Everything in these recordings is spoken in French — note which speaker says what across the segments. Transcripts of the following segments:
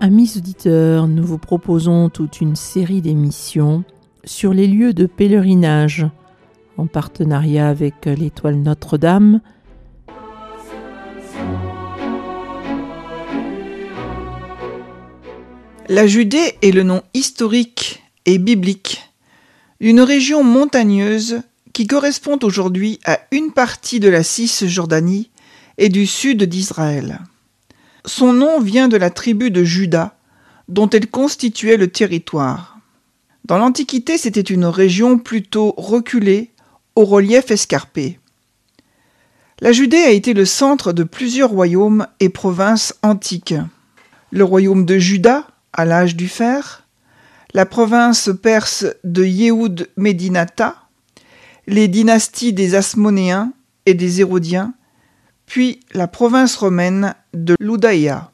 Speaker 1: Amis auditeurs, nous vous proposons toute une série d'émissions sur les lieux de pèlerinage en partenariat avec l'Étoile Notre-Dame.
Speaker 2: La Judée est le nom historique et biblique d'une région montagneuse qui correspond aujourd'hui à une partie de la Cisjordanie et du sud d'Israël. Son nom vient de la tribu de Juda, dont elle constituait le territoire. Dans l'Antiquité, c'était une région plutôt reculée, au relief escarpé. La Judée a été le centre de plusieurs royaumes et provinces antiques. Le royaume de Juda, à l'âge du fer, la province perse de Yéhoud Médinata, les dynasties des Asmonéens et des Hérodiens, puis la province romaine de l'Oudaïa.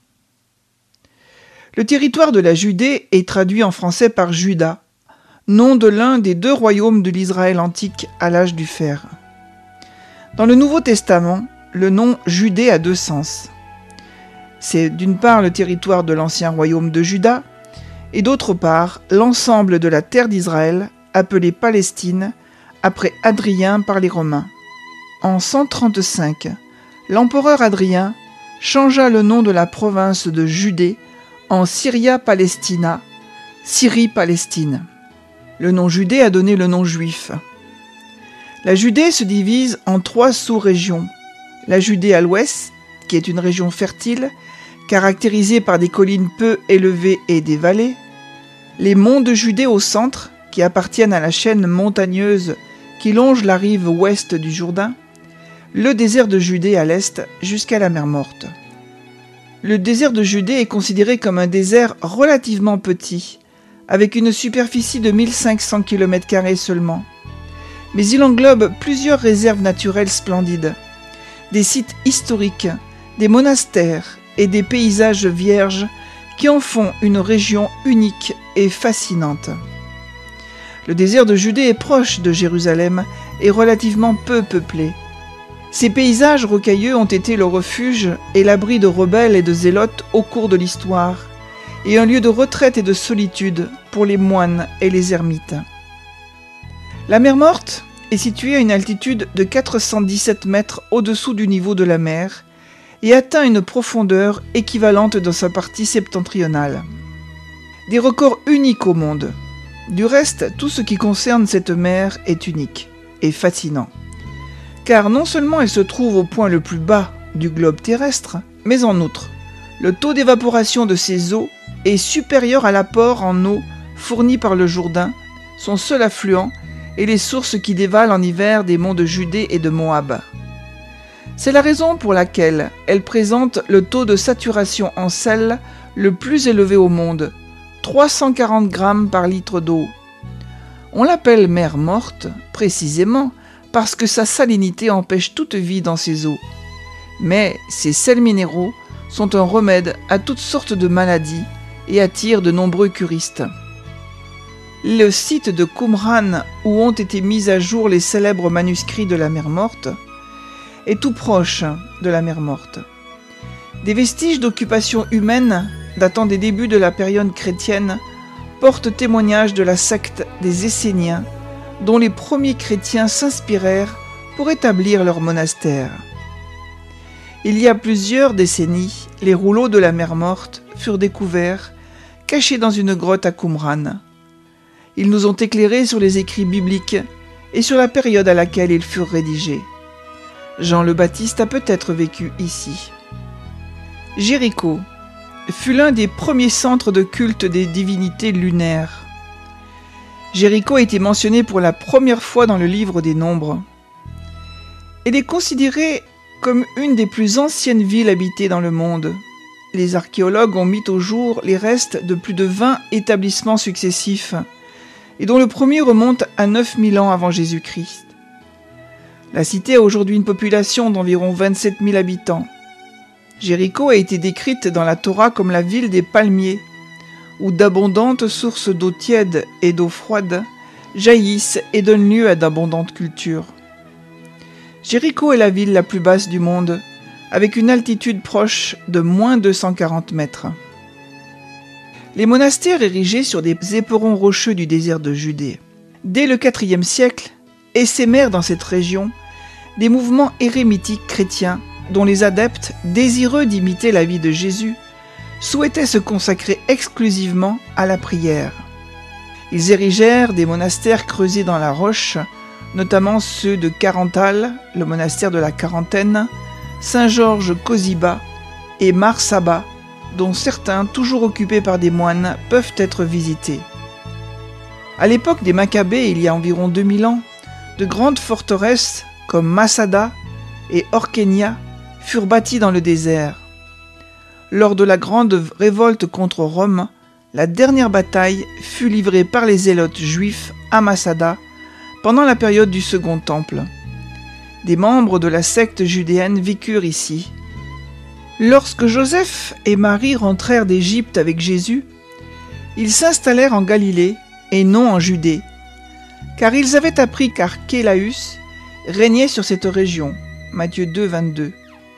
Speaker 2: Le territoire de la Judée est traduit en français par Juda, nom de l'un des deux royaumes de l'Israël antique à l'âge du fer. Dans le Nouveau Testament, le nom Judée a deux sens. C'est d'une part le territoire de l'ancien royaume de Juda, et d'autre part l'ensemble de la terre d'Israël, appelée Palestine, après Hadrien par les Romains. En 135, l'empereur Hadrien changea le nom de la province de Judée en Syria Palestina, Syrie-Palestine. Le nom Judée a donné le nom juif. La Judée se divise en trois sous-régions. La Judée à l'ouest, qui est une région fertile, caractérisée par des collines peu élevées et des vallées. Les monts de Judée au centre, qui appartiennent à la chaîne montagneuse qui longe la rive ouest du Jourdain. Le désert de Judée à l'est jusqu'à la mer Morte. Le désert de Judée est considéré comme un désert relativement petit, avec une superficie de 1500 km² seulement. Mais il englobe plusieurs réserves naturelles splendides, des sites historiques, des monastères et des paysages vierges qui en font une région unique et fascinante. Le désert de Judée est proche de Jérusalem et relativement peu peuplé. Ces paysages rocailleux ont été le refuge et l'abri de rebelles et de zélotes au cours de l'histoire, et un lieu de retraite et de solitude pour les moines et les ermites. La mer Morte est située à une altitude de 417 mètres au-dessous du niveau de la mer et atteint une profondeur équivalente dans sa partie septentrionale. Des records uniques au monde. Du reste, tout ce qui concerne cette mer est unique et fascinant. Car non seulement elle se trouve au point le plus bas du globe terrestre, mais en outre, le taux d'évaporation de ses eaux est supérieur à l'apport en eau fourni par le Jourdain, son seul affluent, et les sources qui dévalent en hiver des monts de Judée et de Moab. C'est la raison pour laquelle elle présente le taux de saturation en sel le plus élevé au monde, 340 grammes par litre d'eau. On l'appelle mer Morte, précisément, parce que sa salinité empêche toute vie dans ses eaux. Mais ces sels minéraux sont un remède à toutes sortes de maladies et attirent de nombreux curistes. Le site de Qumran, où ont été mis à jour les célèbres manuscrits de la mer Morte, est tout proche de la mer Morte. Des vestiges d'occupation humaine datant des débuts de la période chrétienne portent témoignage de la secte des Esséniens, dont les premiers chrétiens s'inspirèrent pour établir leur monastère. Il y a plusieurs décennies, les rouleaux de la mer Morte furent découverts, cachés dans une grotte à Qumran. Ils nous ont éclairés sur les écrits bibliques et sur la période à laquelle ils furent rédigés. Jean le Baptiste a peut-être vécu ici. Jéricho fut l'un des premiers centres de culte des divinités lunaires. Jéricho a été mentionné pour la première fois dans le livre des Nombres. Elle est considérée comme une des plus anciennes villes habitées dans le monde. Les archéologues ont mis au jour les restes de plus de 20 établissements successifs, et dont le premier remonte à 9000 ans avant Jésus-Christ. La cité a aujourd'hui une population d'environ 27 000 habitants. Jéricho a été décrite dans la Torah comme la ville des palmiers, où d'abondantes sources d'eau tiède et d'eau froide jaillissent et donnent lieu à d'abondantes cultures. Jéricho est la ville la plus basse du monde, avec une altitude proche de moins 240 mètres. Les monastères érigés sur des éperons rocheux du désert de Judée. Dès le IVe siècle, essaimèrent dans cette région des mouvements érémitiques chrétiens dont les adeptes, désireux d'imiter la vie de Jésus, souhaitaient se consacrer exclusivement à la prière. Ils érigèrent des monastères creusés dans la roche, notamment ceux de Carental, le monastère de la Quarantaine, Saint-Georges-Cosiba et Mar-Saba, dont certains, toujours occupés par des moines, peuvent être visités. À l'époque des Maccabées, il y a environ 2000 ans, de grandes forteresses comme Masada et Orkénia furent bâties dans le désert. Lors de la grande révolte contre Rome, la dernière bataille fut livrée par les zélotes juifs à Masada pendant la période du Second Temple. Des membres de la secte judéenne vécurent ici. Lorsque Joseph et Marie rentrèrent d'Égypte avec Jésus, ils s'installèrent en Galilée et non en Judée, car ils avaient appris qu'Archélaüs régnait sur cette région. Matthieu 2, 22.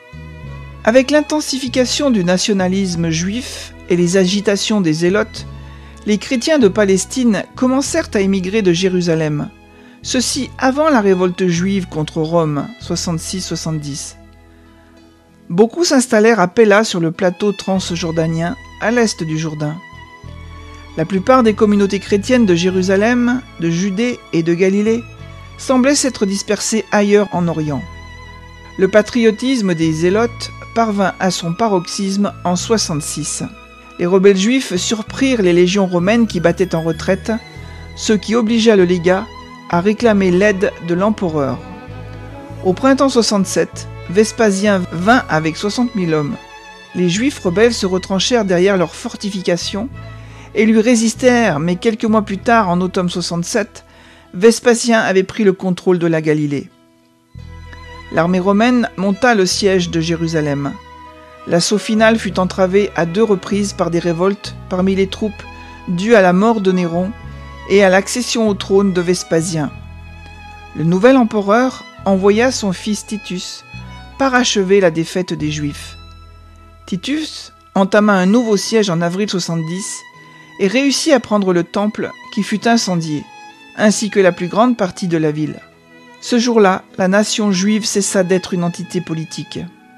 Speaker 2: Avec l'intensification du nationalisme juif et les agitations des zélotes, les chrétiens de Palestine commencèrent à émigrer de Jérusalem, ceci avant la révolte juive contre Rome, 66-70. Beaucoup s'installèrent à Pella sur le plateau transjordanien, à l'est du Jourdain. La plupart des communautés chrétiennes de Jérusalem, de Judée et de Galilée semblaient s'être dispersées ailleurs en Orient. Le patriotisme des zélotes parvint à son paroxysme en 66. Les rebelles juifs surprirent les légions romaines qui battaient en retraite, ce qui obligea le légat à réclamer l'aide de l'empereur. Au printemps 67, Vespasien vint avec 60 000 hommes. Les Juifs rebelles se retranchèrent derrière leurs fortifications et lui résistèrent, mais quelques mois plus tard, en automne 67, Vespasien avait pris le contrôle de la Galilée. L'armée romaine monta le siège de Jérusalem. L'assaut final fut entravé à 2 reprises par des révoltes parmi les troupes dues à la mort de Néron et à l'accession au trône de Vespasien. Le nouvel empereur envoya son fils Titus parachever la défaite des Juifs. Titus entama un nouveau siège en avril 70 et réussit à prendre le temple qui fut incendié, ainsi que la plus grande partie de la ville. Ce jour-là, la nation juive cessa d'être une entité politique.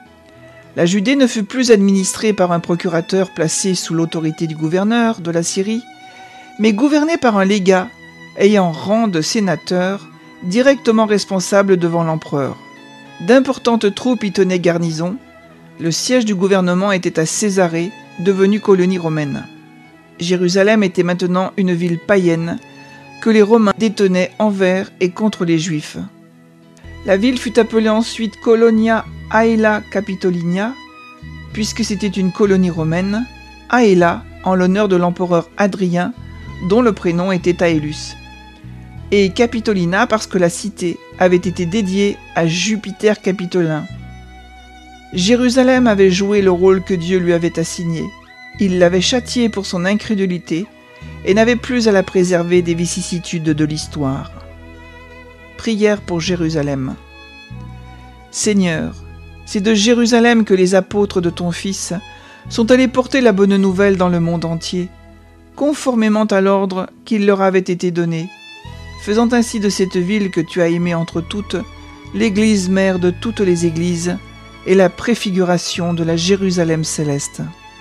Speaker 2: La Judée ne fut plus administrée par un procurateur placé sous l'autorité du gouverneur de la Syrie, mais gouvernée par un légat ayant rang de sénateur, directement responsable devant l'empereur. D'importantes troupes y tenaient garnison. Le siège du gouvernement était à Césarée, devenue colonie romaine. Jérusalem était maintenant une ville païenne que les Romains détenaient envers et contre les Juifs. La ville fut appelée ensuite Colonia Aela Capitolinia, puisque c'était une colonie romaine, Aela en l'honneur de l'empereur Hadrien, dont le prénom était Aélus, et Capitolina parce que la cité avait été dédiée à Jupiter Capitolin. Jérusalem avait joué le rôle que Dieu lui avait assigné. Il l'avait châtiée pour son incrédulité et n'avait plus à la préserver des vicissitudes de l'histoire. Prière pour Jérusalem. Seigneur, c'est de Jérusalem que les apôtres de ton Fils sont allés porter la bonne nouvelle dans le monde entier, conformément à l'ordre qui leur avait été donné, faisant ainsi de cette ville que tu as aimée entre toutes, l'église mère de toutes les églises et la préfiguration de la Jérusalem céleste.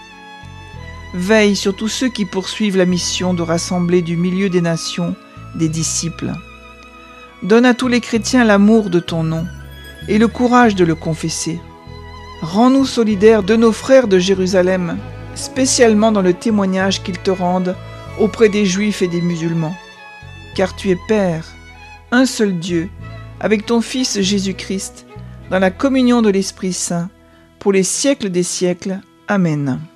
Speaker 2: Veille sur tous ceux qui poursuivent la mission de rassembler du milieu des nations des disciples. Donne à tous les chrétiens l'amour de ton nom et le courage de le confesser. Rends-nous solidaires de nos frères de Jérusalem, spécialement dans le témoignage qu'ils te rendent auprès des Juifs et des musulmans. Car tu es Père, un seul Dieu, avec ton Fils Jésus-Christ, dans la communion de l'Esprit Saint, pour les siècles des siècles. Amen.